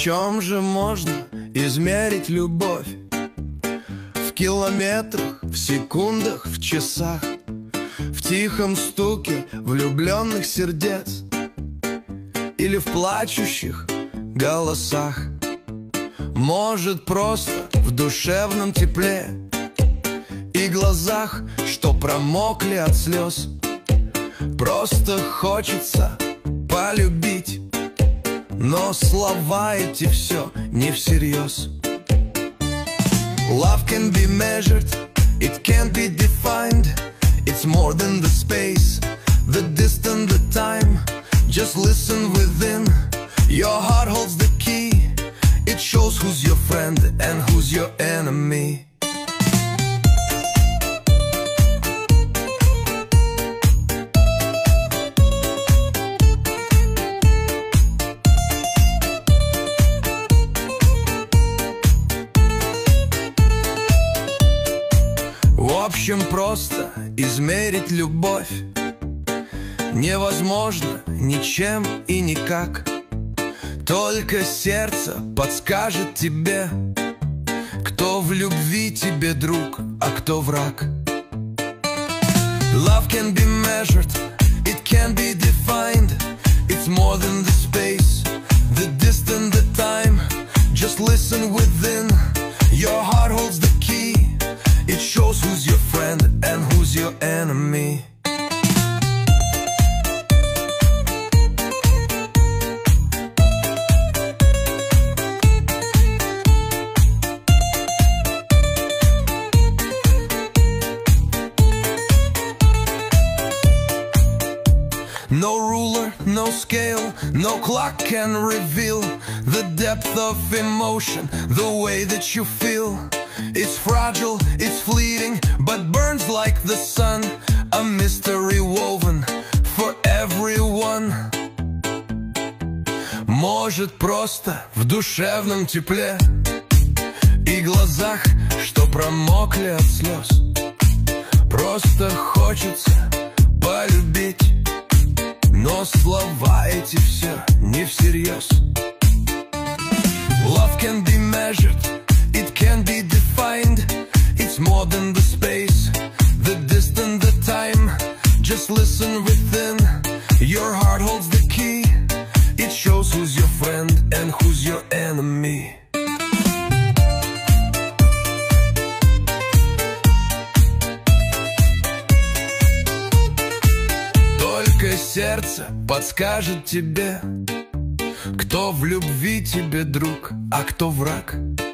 чем же можно измерить любовь? В километрах, в секундах, в часах, в тихом стуке влюбленных сердец или в плачущих голосах? Может, просто в душевном тепле и глазах, что промокли от слез. Просто хочется полюбить, но слова эти все не всерьез. Love can be measured, it can't be defined. It's more than the space, the distance, the time. Just listen within. Your heart holds the key. It shows who's your friend and who's your enemy. В общем, просто измерить любовь невозможно ничем и никак. Только сердце подскажет тебе, кто в любви тебе друг, а кто враг. Love can be measured, it can be defined. It's more than the space, the distance, the time. Just listen within. Your heart holds the key. It shows who's your friend and who's your enemy. No ruler, no scale, no clock can reveal the depth of emotion, the way that you feel. It's fragile, it's fleeting, but burns like the sun. A mystery woven for everyone. Может, просто в душевном тепле и глазах, что промокли от слез. Просто хочется полюбить, но слова эти все не всерьез. Love can be measured, it can be defined. It's more than the space, the distance, the time. Just listen within. Your heart holds the key. It shows who's your friend and who's your enemy. Только сердце подскажет тебе, кто в любви тебе друг, а кто враг.